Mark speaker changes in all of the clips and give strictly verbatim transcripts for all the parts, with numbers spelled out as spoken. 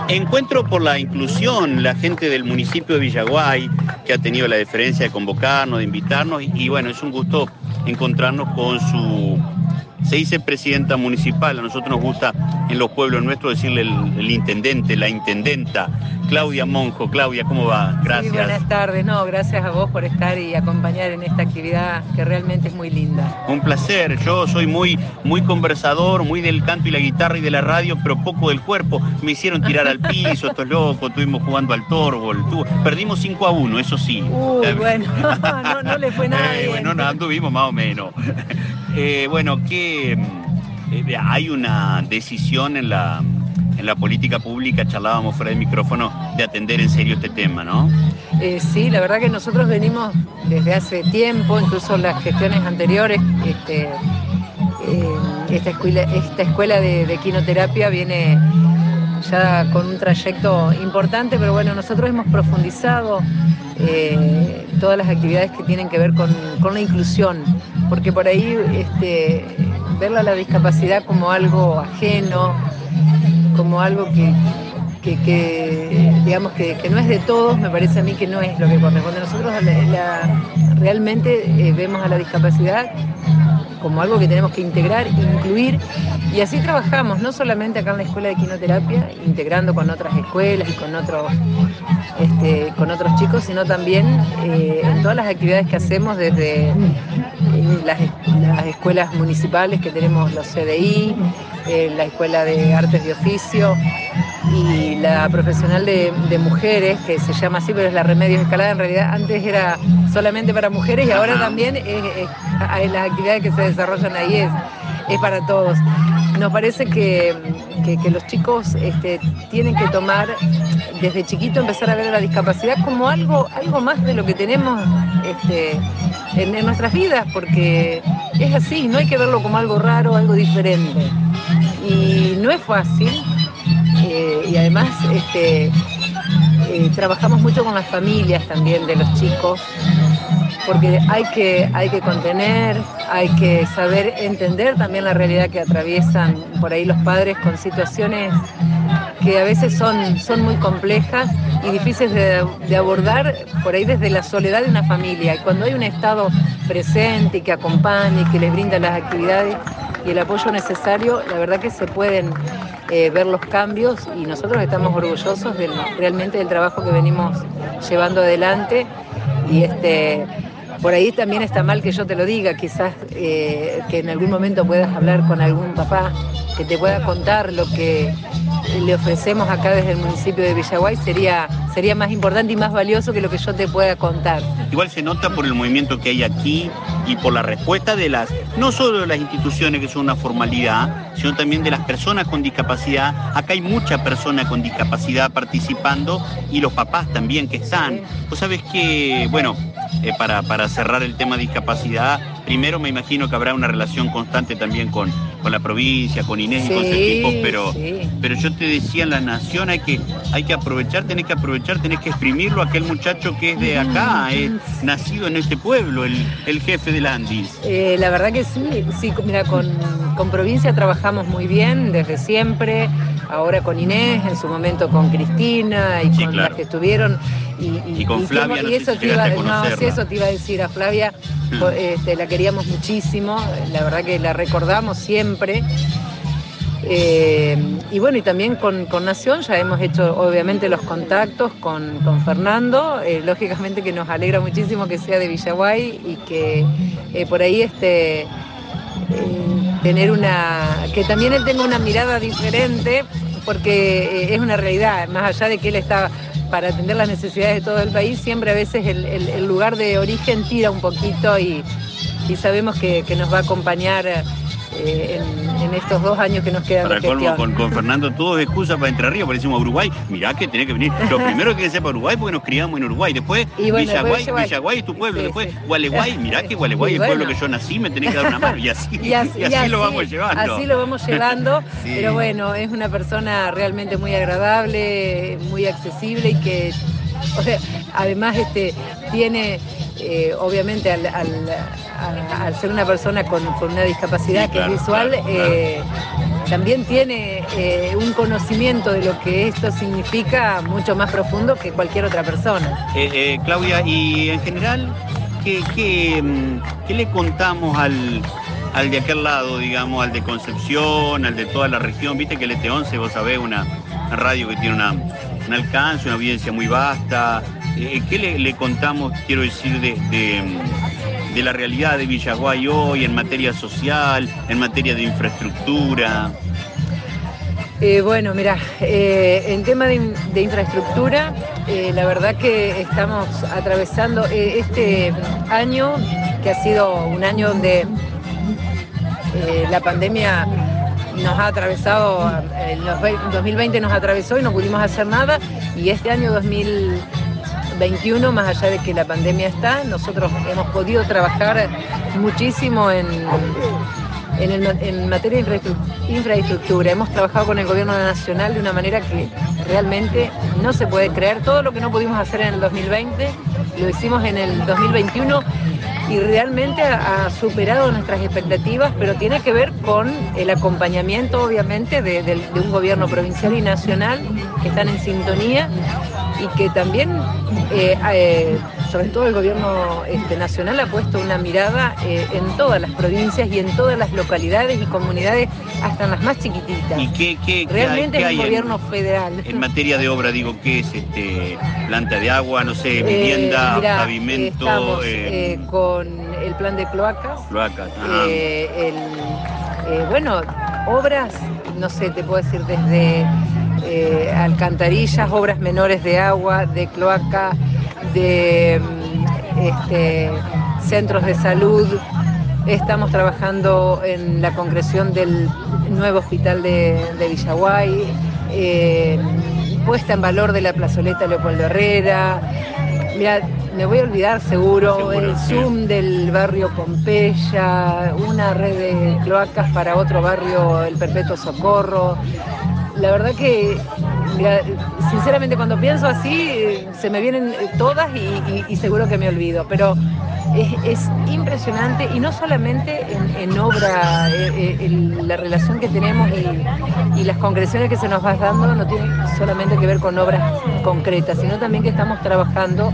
Speaker 1: Encuentro por la inclusión, la gente del municipio de Villaguay, que ha tenido la deferencia de convocarnos, de invitarnos, y, y bueno, es un gusto encontrarnos con su, se dice presidenta municipal, a nosotros nos gusta en los pueblos nuestros decirle el, el intendente, la intendenta, Claudia Monjo. Claudia, ¿cómo va? Gracias.
Speaker 2: Sí, buenas tardes, no, gracias a vos por estar y acompañar en esta actividad que realmente es muy linda.
Speaker 1: Un placer, yo soy muy, muy conversador, muy del canto y la guitarra y de la radio, pero poco del cuerpo. Me hicieron tirar al piso, estos locos, estuvimos jugando al torbol, perdimos cinco a uno, eso sí.
Speaker 2: Uy, eh, bueno, no, no le fue nada
Speaker 1: eh,
Speaker 2: bien.
Speaker 1: Bueno, no, anduvimos más o menos. eh, bueno, que eh, hay una decisión en la... En la política pública, charlábamos fuera del micrófono, de atender en serio este tema, ¿no?
Speaker 2: Eh, sí, la verdad que nosotros venimos desde hace tiempo, incluso las gestiones anteriores, este, eh, esta escuela, esta escuela de, de quinoterapia viene ya con un trayecto importante, pero bueno, nosotros hemos profundizado eh, todas las actividades que tienen que ver con, con la inclusión, porque por ahí este, verla la discapacidad como algo ajeno, como algo que, que, que digamos que, que no es de todos, me parece a mí que no es lo que corresponde. Nosotros la, la, realmente eh, vemos a la discapacidad como algo que tenemos que integrar, incluir, y así trabajamos, no solamente acá en la Escuela de Quinoterapia, integrando con otras escuelas y con otros, este, con otros chicos, sino también eh, en todas las actividades que hacemos desde eh, las, las escuelas municipales que tenemos, los C D I, eh, la Escuela de Artes de Oficio y la profesional de, de mujeres, que se llama así, pero es la Remedios Escalada. En realidad antes era solamente para mujeres y ahora también es, es, es, las actividades que se desarrollan ahí es, es para todos. Nos parece que, que, que los chicos este, tienen que tomar desde chiquito, empezar a ver a la discapacidad como algo, algo más de lo que tenemos este, en, en nuestras vidas, porque es así, no hay que verlo como algo raro, algo diferente. Y no es fácil. Eh, y además este, eh, trabajamos mucho con las familias también de los chicos, porque hay que, hay que contener, hay que saber entender también la realidad que atraviesan por ahí los padres con situaciones que a veces son, son muy complejas y difíciles de, de abordar por ahí desde la soledad de una familia. Y cuando hay un Estado presente y que acompaña y que les brinda las actividades y el apoyo necesario, la verdad que se pueden eh, ver los cambios, y nosotros estamos orgullosos del, realmente del trabajo que venimos llevando adelante. Y este, por ahí también está mal que yo te lo diga, quizás eh, que en algún momento puedas hablar con algún papá que te pueda contar lo que le ofrecemos acá desde el municipio de Villaguay, sería, sería más importante y más valioso que lo que yo te pueda contar.
Speaker 1: Igual se nota por el movimiento que hay aquí y por la respuesta de las, no solo de las instituciones que son una formalidad, sino también de las personas con discapacidad. Acá hay mucha persona con discapacidad participando y los papás también que están. Sí. Vos sabés que, bueno, eh, para, para cerrar el tema de discapacidad, primero me imagino que habrá una relación constante también con, con la provincia, con Inés sí, y con sus equipos, pero, sí. pero yo te decía, en la nación hay que, hay que aprovechar, tenés que aprovechar, tenés que exprimirlo, aquel muchacho que es de acá, es nacido en este pueblo, el, el jefe del Andis.
Speaker 2: Eh, la verdad que sí, sí, mira, con, con provincia trabajamos muy bien desde siempre, ahora con Inés, en su momento con Cristina y sí, con claro. las que estuvieron. Y, y,
Speaker 1: y con
Speaker 2: y
Speaker 1: Flavia,
Speaker 2: que,
Speaker 1: no
Speaker 2: y eso
Speaker 1: sé si
Speaker 2: te iba,
Speaker 1: a
Speaker 2: no, sí, eso te iba a decir a Flavia, hmm. este, la queríamos muchísimo, la verdad que la recordamos siempre. Eh, y bueno, y también con, con Nación ya hemos hecho obviamente los contactos con, con Fernando, eh, lógicamente que nos alegra muchísimo que sea de Villaguay y que eh, por ahí este, eh, tener una, que también él tenga una mirada diferente, porque eh, es una realidad, más allá de que él está para atender las necesidades de todo el país, siempre a veces el, el, el lugar de origen tira un poquito y, y sabemos que, que nos va a acompañar Eh, en, en estos dos años que nos quedan
Speaker 1: para
Speaker 2: de gestión.
Speaker 1: Colmo, con, con Fernando todo es excusa para Entre Ríos, parecimos a Uruguay, mirá que tenés que venir, lo primero que ser para Uruguay porque nos criamos en Uruguay, después bueno, Villaguay, después Villaguay es tu pueblo, sí, después sí. Gualeguay, mirá que Gualeguay es el bueno. pueblo que yo nací, me tenés que dar una mano, y así, y así, y así, y así lo vamos llevando.
Speaker 2: Así lo vamos llevando, sí. Pero bueno, es una persona realmente muy agradable, muy accesible y que, o sea, además este, tiene... Eh, obviamente al, al, al, al ser una persona con, con una discapacidad sí, que claro, es visual, claro, claro. Eh, también tiene eh, un conocimiento de lo que esto significa mucho más profundo que cualquier otra persona.
Speaker 1: Eh, eh, Claudia, y en general, ¿qué, qué, qué le contamos al, al de aquel lado, digamos, al de Concepción, al de toda la región? Viste que el E T once, vos sabés, una, una radio que tiene una, un alcance, una audiencia muy vasta. Eh, ¿Qué le, le contamos, quiero decir, de, de, de la realidad de Villaguay hoy en materia social, en materia de infraestructura?
Speaker 2: Eh, bueno, mira, eh, en tema de, de infraestructura, eh, la verdad que estamos atravesando eh, este año, que ha sido un año donde eh, la pandemia nos ha atravesado, el dos mil veinte nos atravesó y no pudimos hacer nada, y este año dos mil veintiuno, más allá de que la pandemia está, nosotros hemos podido trabajar muchísimo en... En, el, en materia de infraestructura. Hemos trabajado con el gobierno nacional de una manera que realmente no se puede creer. Todo lo que no pudimos hacer en el dos mil veinte lo hicimos en el dos mil veintiuno y realmente ha, ha superado nuestras expectativas, pero tiene que ver con el acompañamiento, obviamente, de, de, de un gobierno provincial y nacional que están en sintonía y que también, eh, eh, sobre todo el gobierno este, nacional, ha puesto una mirada eh, en todas las provincias y en todas las localidades y comunidades, hasta en las más chiquititas.
Speaker 1: ¿Y qué, qué,
Speaker 2: realmente
Speaker 1: qué hay,
Speaker 2: es un
Speaker 1: qué
Speaker 2: gobierno
Speaker 1: en,
Speaker 2: federal.
Speaker 1: En materia de obra, digo, ¿qué es? Este, planta de agua, no sé, vivienda,
Speaker 2: eh, mirá,
Speaker 1: pavimento.
Speaker 2: Estamos
Speaker 1: eh,
Speaker 2: eh, con el plan de cloacas.
Speaker 1: Cloacas,
Speaker 2: eh, el, eh, bueno, obras, no sé, te puedo decir desde eh, alcantarillas, obras menores de agua, de cloaca, de este, centros de salud. Estamos trabajando en la concreción del nuevo hospital de, de Villaguay, eh, puesta en valor de la plazoleta Leopoldo Herrera. Mira, me voy a olvidar seguro, seguro el sí. Zoom del barrio Pompeya, una red de cloacas para otro barrio, el Perpetuo Socorro. La verdad que, mira, sinceramente cuando pienso así, se me vienen todas y, y, y seguro que me olvido, pero es, es impresionante, y no solamente en, en obra, eh, en la relación que tenemos y, y las concreciones que se nos va dando no tiene solamente que ver con obras concretas, sino también que estamos trabajando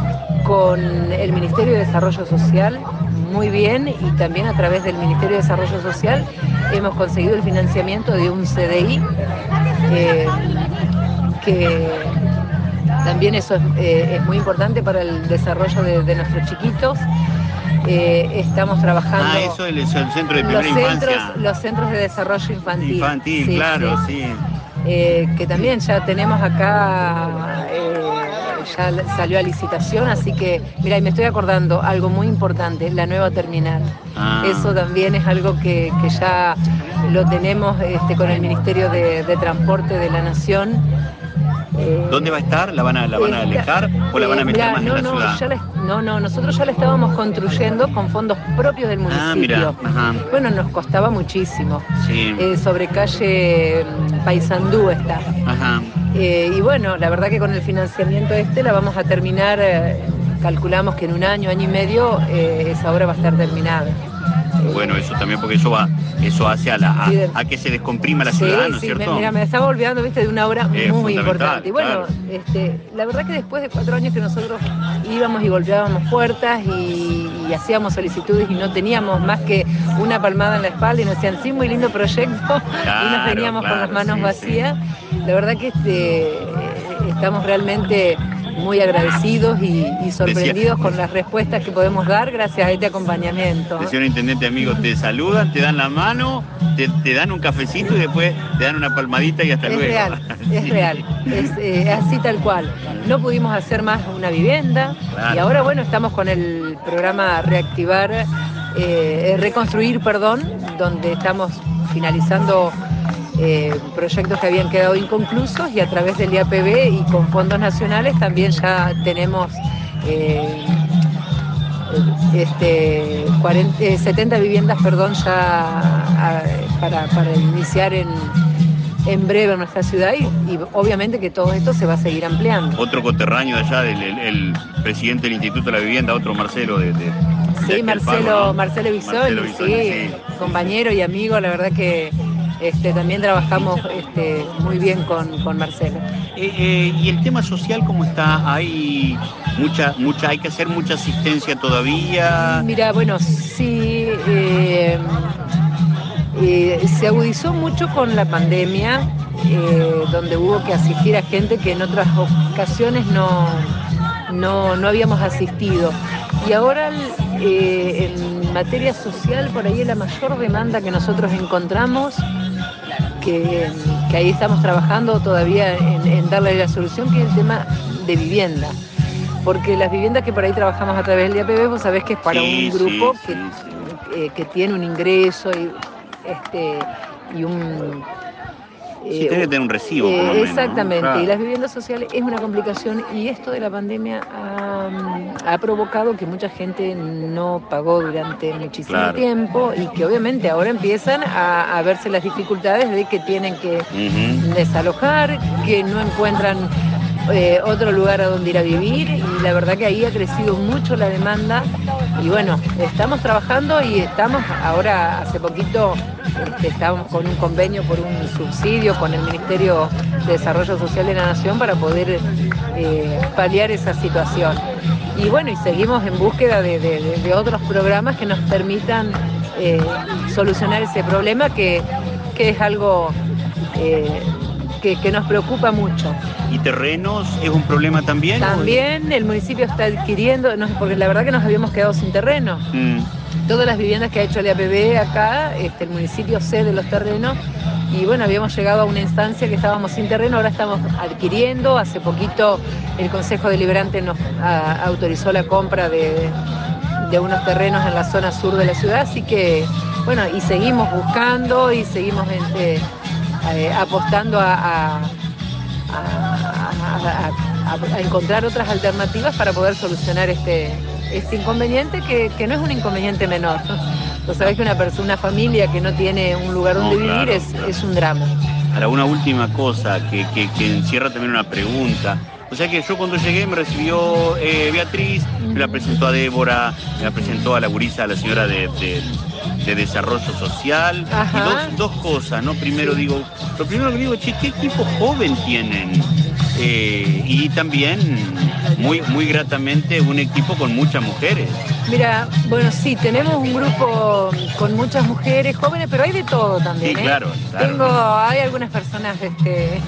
Speaker 2: con el Ministerio de Desarrollo Social muy bien, y también a través del Ministerio de Desarrollo Social hemos conseguido el financiamiento de un C D I, eh, que también eso es, eh, es muy importante para el desarrollo de, de nuestros chiquitos. Eh, estamos trabajando...
Speaker 1: Ah, eso es el centro de primera
Speaker 2: los
Speaker 1: infancia.
Speaker 2: Centros, los centros de desarrollo infantil.
Speaker 1: Infantil, sí, claro, sí. sí.
Speaker 2: Eh, que también ya tenemos acá... Eh, ya salió a licitación, así que, mira, y me estoy acordando algo muy importante, la nueva terminal. Ah. Eso también es algo que, que ya lo tenemos este, con el Ministerio de, de Transporte de la Nación.
Speaker 1: Eh, ¿Dónde va a estar? ¿La van a, la van a alejar eh, o la van a meter mirá, más
Speaker 2: no,
Speaker 1: en la
Speaker 2: no,
Speaker 1: ciudad?
Speaker 2: Ya la, no, no, nosotros ya la estábamos construyendo con fondos propios del municipio.
Speaker 1: Ah, mirá, ajá.
Speaker 2: Bueno, nos costaba muchísimo.
Speaker 1: Sí.
Speaker 2: Eh, sobre calle Paysandú está.
Speaker 1: Ajá.
Speaker 2: Eh, y bueno, la verdad que con el financiamiento este la vamos a terminar, eh, calculamos que en un año, año y medio, eh, esa obra va a estar terminada.
Speaker 1: Bueno, eso también, porque eso va, eso hace a, la, a, a que se descomprima la
Speaker 2: sí,
Speaker 1: ciudad, ¿no es
Speaker 2: sí,
Speaker 1: cierto?
Speaker 2: Me, mira, me estaba olvidando, viste, de una obra
Speaker 1: es
Speaker 2: muy importante. Y bueno,
Speaker 1: claro.
Speaker 2: este, la verdad que después de cuatro años que nosotros íbamos y golpeábamos puertas y, y hacíamos solicitudes y no teníamos más que una palmada en la espalda y nos decían, sí, muy lindo proyecto,
Speaker 1: claro,
Speaker 2: y nos veníamos
Speaker 1: claro,
Speaker 2: con las manos
Speaker 1: sí,
Speaker 2: vacías.
Speaker 1: Sí.
Speaker 2: La verdad que este, estamos realmente muy agradecidos y, y sorprendidos decía, con las respuestas que podemos dar gracias a este acompañamiento.
Speaker 1: Decía un intendente amigo, te saludan, te dan la mano, te, te dan un cafecito y después te dan una palmadita y hasta
Speaker 2: es
Speaker 1: luego.
Speaker 2: Real, es real, es eh, así tal cual. No pudimos hacer más una vivienda, claro. Y ahora bueno, estamos con el programa Reactivar, eh, Reconstruir, perdón, donde estamos finalizando Eh, proyectos que habían quedado inconclusos, y a través del I A P B y con fondos nacionales también ya tenemos eh, este, cuarenta, eh, setenta viviendas, perdón, ya a, para, para iniciar en, en breve en nuestra ciudad, y, y obviamente que todo esto se va a seguir ampliando.
Speaker 1: Otro coterráneo de allá, del el, el presidente del Instituto de la Vivienda, otro Marcelo de... de
Speaker 2: sí, Marcelo,
Speaker 1: Pago, ¿no?
Speaker 2: Marcelo Bisoni,
Speaker 1: Marcelo Bisoni,
Speaker 2: sí,
Speaker 1: sí,
Speaker 2: compañero y amigo, la verdad que este, también trabajamos este, muy bien con, con Marcelo.
Speaker 1: Eh, eh, ¿Y el tema social cómo está? ¿Hay mucha, mucha, hay que hacer mucha asistencia todavía?
Speaker 2: Mira, bueno, sí, eh, eh, se agudizó mucho con la pandemia, eh, donde hubo que asistir a gente que en otras ocasiones no, no, no habíamos asistido. Y ahora eh, en materia social, por ahí es la mayor demanda que nosotros encontramos, que, que ahí estamos trabajando todavía en, en darle la solución, que es el tema de vivienda. Porque las viviendas que por ahí trabajamos a través del D A P B, vos sabés que es para
Speaker 1: sí,
Speaker 2: un grupo
Speaker 1: sí,
Speaker 2: que,
Speaker 1: sí, sí.
Speaker 2: Eh, que tiene un ingreso y, este, y un...
Speaker 1: Sí, tiene que tener un recibo,
Speaker 2: eh,
Speaker 1: por lo menos,
Speaker 2: exactamente,
Speaker 1: ¿no? Claro.
Speaker 2: Y las viviendas sociales es una complicación, y esto de la pandemia ha, ha provocado que mucha gente no pagó durante muchísimo
Speaker 1: Claro.
Speaker 2: tiempo, y que obviamente ahora empiezan a, a verse las dificultades de que tienen que
Speaker 1: Uh-huh.
Speaker 2: desalojar, que no encuentran eh, otro lugar a donde ir a vivir, y la verdad que ahí ha crecido mucho la demanda. Y bueno, estamos trabajando y estamos ahora, hace poquito, este, estábamos con un convenio por un subsidio con el Ministerio de Desarrollo Social de la Nación para poder eh, paliar esa situación. Y bueno, y seguimos en búsqueda de, de, de, de otros programas que nos permitan eh, solucionar ese problema, que, que es algo eh, que, que nos preocupa mucho.
Speaker 1: ¿Y terrenos es un problema también?
Speaker 2: También el municipio está adquiriendo, no, porque la verdad que nos habíamos quedado sin terreno.
Speaker 1: Mm.
Speaker 2: Todas las viviendas que ha hecho el D A P B acá, este, el municipio cede los terrenos, y bueno, habíamos llegado a una instancia que estábamos sin terreno, ahora estamos adquiriendo. Hace poquito el Consejo Deliberante nos a, autorizó la compra de, de unos terrenos en la zona sur de la ciudad, así que bueno, y seguimos buscando y seguimos este, eh, apostando a, a A, a, a, a encontrar otras alternativas para poder solucionar este, este inconveniente, que, que no es un inconveniente menor. Vos sabés que una persona, una familia que no tiene un lugar donde no, vivir claro, es, claro. es un drama.
Speaker 1: Ahora, una última cosa que, que, que encierra también una pregunta. O sea que yo cuando llegué me recibió eh, Beatriz, uh-huh. me la presentó a Débora, me la presentó a la gurisa, a la señora de, de, de Desarrollo Social. Ajá. Y dos, dos cosas, ¿no? Primero sí. digo, lo primero que digo, che, ¿qué equipo joven tienen? Eh, y también, muy, muy gratamente, un equipo con muchas mujeres.
Speaker 2: Mira, bueno, sí, tenemos un grupo con muchas mujeres jóvenes, pero hay de todo también.
Speaker 1: Sí,
Speaker 2: ¿eh?
Speaker 1: claro, claro.
Speaker 2: Tengo, hay algunas personas, este...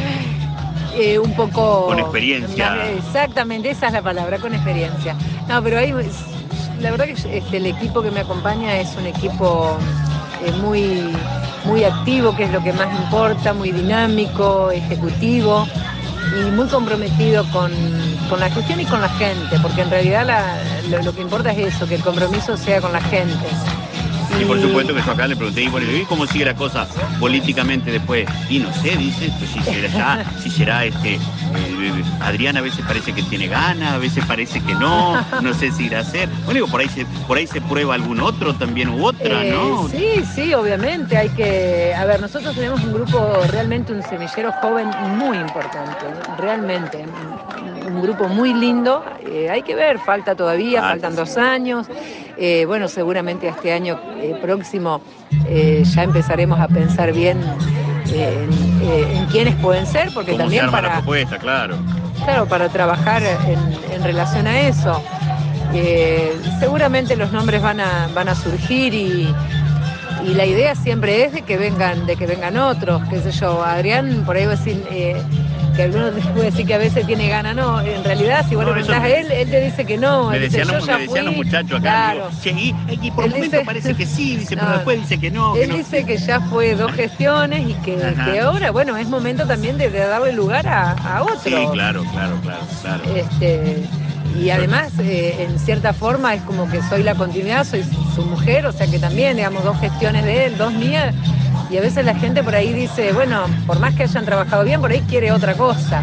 Speaker 2: Eh, un poco...
Speaker 1: Con experiencia.
Speaker 2: Más, exactamente, esa es la palabra, con experiencia. No, pero hay, la verdad que este, el equipo que me acompaña es un equipo eh, muy, muy activo, que es lo que más importa, muy dinámico, ejecutivo y muy comprometido con, con la gestión y con la gente, porque en realidad la, lo, lo que importa es eso, que el compromiso sea con la gente.
Speaker 1: Y por supuesto que yo acá le pregunté, y bueno, ¿y cómo sigue la cosa políticamente después? Y no sé, dice, pues si será, si será este, eh, Adrián a veces parece que tiene ganas, a veces parece que no, no sé si irá a ser. Bueno, digo, por ahí se, por ahí se prueba algún otro también u otra,
Speaker 2: eh,
Speaker 1: ¿no?
Speaker 2: Sí, sí, obviamente, hay que, a ver, nosotros tenemos un grupo, realmente un semillero joven muy importante, realmente, un grupo muy lindo, eh, hay que ver, falta todavía, ah, faltan sí. dos años, eh, bueno, seguramente este año eh, próximo eh, ya empezaremos a pensar bien eh, en, eh, en quiénes pueden ser, porque
Speaker 1: ¿Cómo
Speaker 2: también
Speaker 1: se arma
Speaker 2: para
Speaker 1: la propuesta, claro.
Speaker 2: Claro, para trabajar en, en relación a eso. Eh, seguramente los nombres van a, van a surgir y, y la idea siempre es de que vengan, de que vengan otros, qué sé yo, Adrián, por ahí va a decir, eh, que algunos te pueden decir que a veces tiene ganas, no, en realidad si vos no, le preguntás a él, él te dice que no.
Speaker 1: Me decían,
Speaker 2: dice,
Speaker 1: los, me decían los muchachos acá,
Speaker 2: claro.
Speaker 1: digo, che, y, y por el momento dice, parece que sí, dice, no, pero después dice que no.
Speaker 2: Él
Speaker 1: que no.
Speaker 2: dice que ya fue dos gestiones y que, que ahora, bueno, es momento también de, de darle lugar a, a otros.
Speaker 1: Sí, claro, claro, claro, claro.
Speaker 2: Este, y además, eh, en cierta forma, es como que soy la continuidad, soy su mujer, o sea que también, digamos, dos gestiones de él, dos mías, y a veces la gente por ahí dice, bueno, por más que hayan trabajado bien, por ahí quiere otra cosa.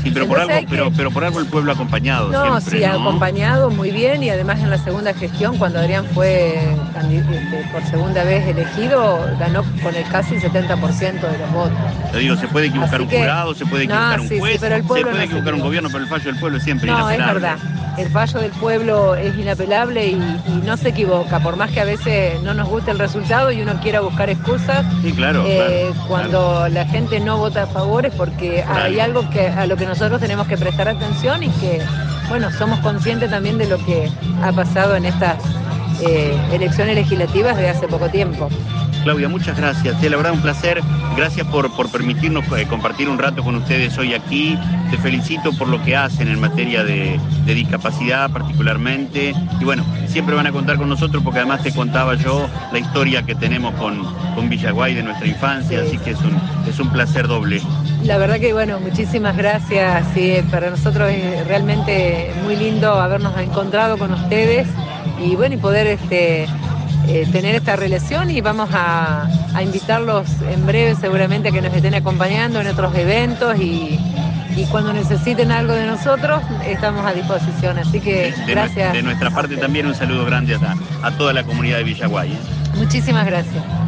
Speaker 1: Sí, pero por
Speaker 2: Entonces
Speaker 1: algo, pero,
Speaker 2: que...
Speaker 1: pero por algo el pueblo ha acompañado
Speaker 2: No,
Speaker 1: siempre,
Speaker 2: sí,
Speaker 1: ¿no?
Speaker 2: acompañado muy bien, y además en la segunda gestión, cuando Adrián fue este, por segunda vez elegido, ganó con el casi setenta por ciento de los votos.
Speaker 1: Te digo, se puede equivocar
Speaker 2: Así
Speaker 1: un
Speaker 2: que,
Speaker 1: jurado, se puede equivocar
Speaker 2: no,
Speaker 1: un
Speaker 2: sí,
Speaker 1: juez,
Speaker 2: sí, pero el
Speaker 1: se
Speaker 2: pueblo
Speaker 1: puede
Speaker 2: no se
Speaker 1: equivocar un
Speaker 2: equivoca.
Speaker 1: gobierno, pero el fallo del pueblo es siempre
Speaker 2: No, es
Speaker 1: inapelable.
Speaker 2: verdad. El fallo del pueblo es inapelable y, y no se equivoca, por más que a veces no nos guste el resultado y uno quiera buscar excusas.
Speaker 1: Sí, claro,
Speaker 2: eh,
Speaker 1: claro,
Speaker 2: cuando
Speaker 1: claro.
Speaker 2: la gente no vota a favor es porque
Speaker 1: Por
Speaker 2: hay
Speaker 1: algo.
Speaker 2: algo que a lo que nosotros tenemos que prestar atención, y que, bueno, somos conscientes también de lo que ha pasado en estas eh, elecciones legislativas de hace poco tiempo.
Speaker 1: Claudia, muchas gracias. Sí, la verdad, un placer. Gracias por, por permitirnos eh, compartir un rato con ustedes hoy aquí. Te felicito por lo que hacen en materia de, de discapacidad particularmente. Y bueno, siempre van a contar con nosotros, porque además te contaba yo la historia que tenemos con, con Villaguay de nuestra infancia,
Speaker 2: Sí.
Speaker 1: así que es un, es un placer doble.
Speaker 2: La verdad que, bueno, muchísimas gracias. Sí, para nosotros es realmente muy lindo habernos encontrado con ustedes y, bueno, y poder este, eh, tener esta relación, y vamos a, a invitarlos en breve seguramente a que nos estén acompañando en otros eventos, y, y cuando necesiten algo de nosotros estamos a disposición. Así que
Speaker 1: De, de,
Speaker 2: gracias.
Speaker 1: de nuestra parte también un saludo grande a, a toda la comunidad de Villaguay, ¿eh?
Speaker 2: Muchísimas gracias.